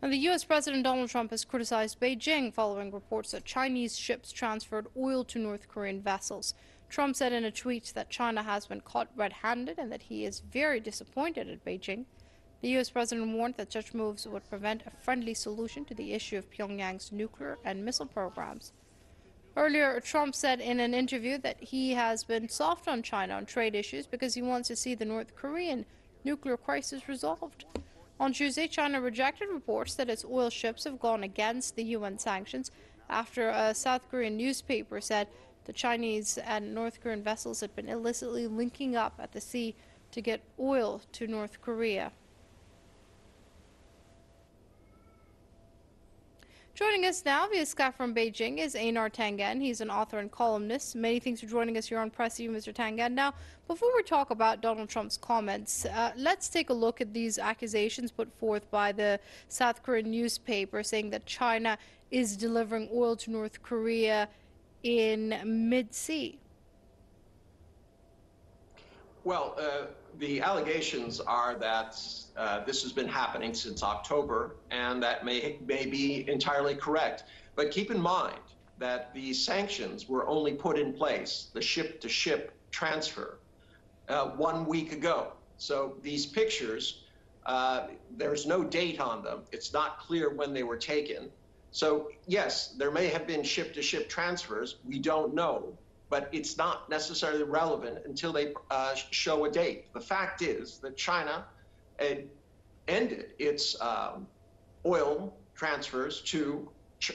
And the U.S. President Donald Trump has criticized Beijing following reports that Chinese ships transferred oil to North Korean vessels. Trump said in a tweet that China has been caught red-handed and that he is very disappointed at Beijing. The U.S. president warned that such moves would prevent a friendly solution to the issue of Pyongyang's nuclear and missile programs. Earlier, Trump said in an interview that he has been soft on China on trade issues because he wants to see the North Korean nuclear crisis resolved. On Tuesday, China rejected reports that its oil ships have gone against the UN sanctions after a South Korean newspaper said the Chinese and North Korean vessels had been illicitly linking up at the sea to get oil to North Korea. Joining us now via Skype from Beijing is Einar Tangen. He's an author and columnist. Many thanks for joining us here on Press EU, Mr. Tangen. Now, before we talk about Donald Trump's comments, let's take a look at these accusations put forth by the South Korean newspaper saying that China is delivering oil to North Korea in mid-sea. Well, the allegations are that this has been happening since October, and that may be entirely correct. But keep in mind that the sanctions were only put in place, the ship-to-ship transfer, 1 week ago. So these pictures, there's no date on them. It's not clear when they were taken. So yes, there may have been ship-to-ship transfers. We don't know. But it's not necessarily relevant until they show a date. The fact is that China ended its oil transfers to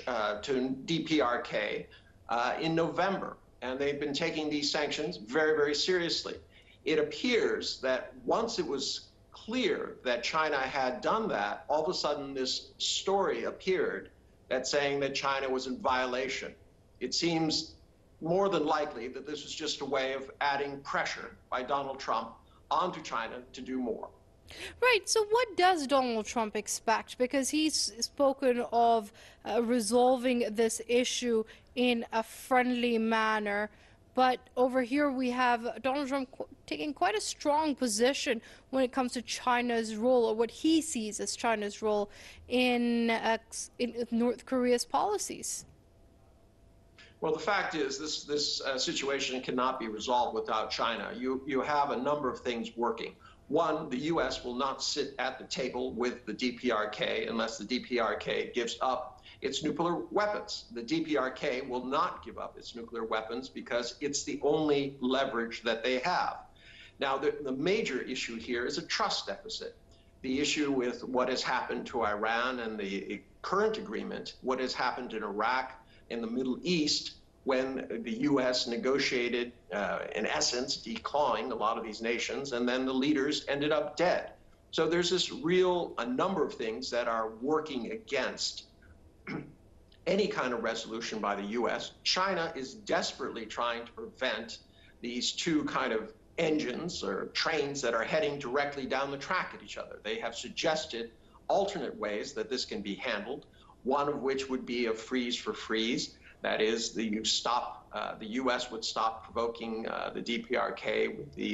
DPRK in November, and they've been taking these sanctions very, very seriously. It appears that once it was clear that China had done that, all of a sudden this story appeared that saying that China was in violation. It seems more than likely that this was just a way of adding pressure by Donald Trump onto China to do more. Right, so what does Donald Trump expect? Because he's spoken of resolving this issue in a friendly manner. But over here we have Donald Trump taking quite a strong position when it comes to China's role, or what he sees as China's role in North Korea's policies. Well, the fact is this situation cannot be resolved without China. You have a number of things working. One, the U.S. will not sit at the table with the DPRK unless the DPRK gives up its nuclear weapons. The DPRK will not give up its nuclear weapons because it's the only leverage that they have. Now, the major issue here is a trust deficit. The issue with what has happened to Iran and the current agreement, what has happened in Iraq, in the Middle East, when the U.S. negotiated, in essence, declawing a lot of these nations, and then the leaders ended up dead. So there's a number of things that are working against any kind of resolution by the U.S. China is desperately trying to prevent these two kind of engines or trains that are heading directly down the track at each other. They have suggested alternate ways that this can be handled, one of which would be a freeze for freeze. That is, the U.S. would stop provoking the DPRK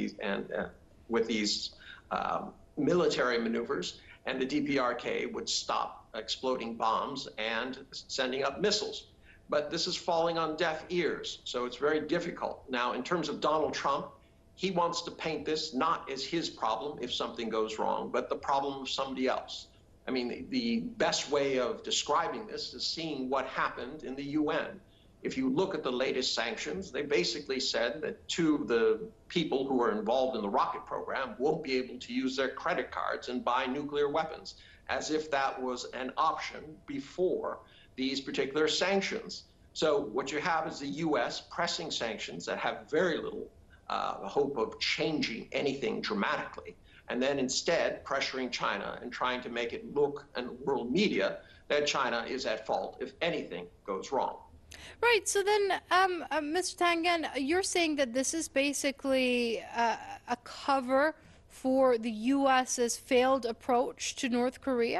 with these military maneuvers, and the DPRK would stop exploding bombs and sending up missiles. But this is falling on deaf ears, so it's very difficult. Now, in terms of Donald Trump, he wants to paint this not as his problem if something goes wrong, but the problem of somebody else. I mean, the best way of describing this is seeing what happened in the UN. If you look at the latest sanctions, they basically said that two of the people who are involved in the rocket program won't be able to use their credit cards and buy nuclear weapons, as if that was an option before these particular sanctions. So what you have is the U.S. pressing sanctions that have very little hope of changing anything dramatically, and then instead pressuring China and trying to make it look in world media that China is at fault if anything goes wrong. Right, so then, Mr. Tangen, you're saying that this is basically a cover for the U.S.'s failed approach to North Korea?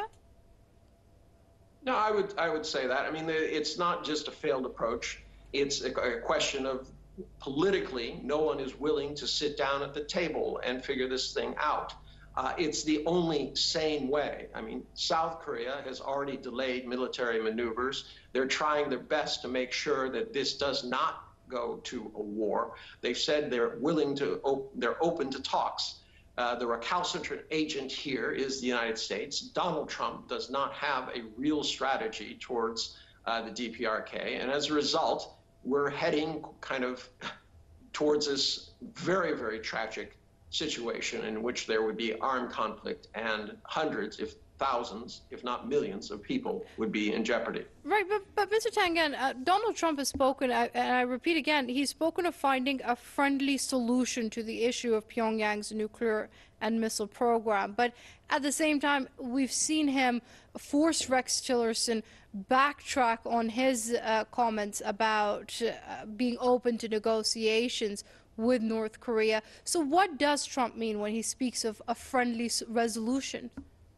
No, I would say that. I mean, it's not just a failed approach. It's a question of politically, no one is willing to sit down at the table and figure this thing out. It's the only sane way. I mean, South Korea has already delayed military maneuvers. They're trying their best to make sure that this does not go to a war. They've said they're open to talks. The recalcitrant agent here is the United States. Donald Trump does not have a real strategy towards the DPRK, and as a result, we're heading kind of towards this very, very tragic situation in which there would be armed conflict and hundreds, if thousands, if not millions of people would be in jeopardy. Right, but Mr. Tangan, Donald Trump has spoken, and I repeat again, he's spoken of finding a friendly solution to the issue of Pyongyang's nuclear and missile program. But at the same time, we've seen him force Rex Tillerson backtrack on his comments about being open to negotiations with North Korea. So what does Trump mean when he speaks of a friendly resolution?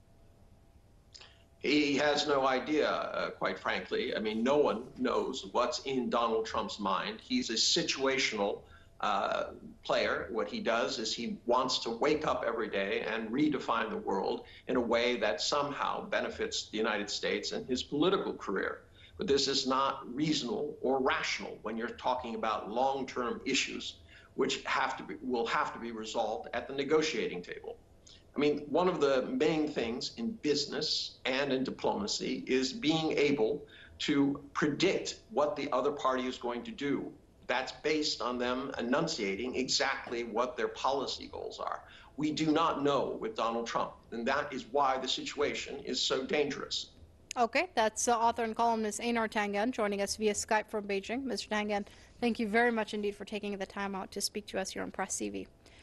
He has no idea, quite frankly. I mean, no one knows what's in Donald Trump's mind. He's a situational player. What he does is he wants to wake up every day and redefine the world in a way that somehow benefits the United States and his political career. But this is not reasonable or rational when you're talking about long-term issues, which will have to be resolved at the negotiating table. I mean, one of the main things in business and in diplomacy is being able to predict what the other party is going to do. That's based on them enunciating exactly what their policy goals are. We do not know with Donald Trump, and that is why the situation is so dangerous. Okay, that's author and columnist Einar Tangen joining us via Skype from Beijing. Mr. Tangen, thank you very much indeed for taking the time out to speak to us here on Press TV.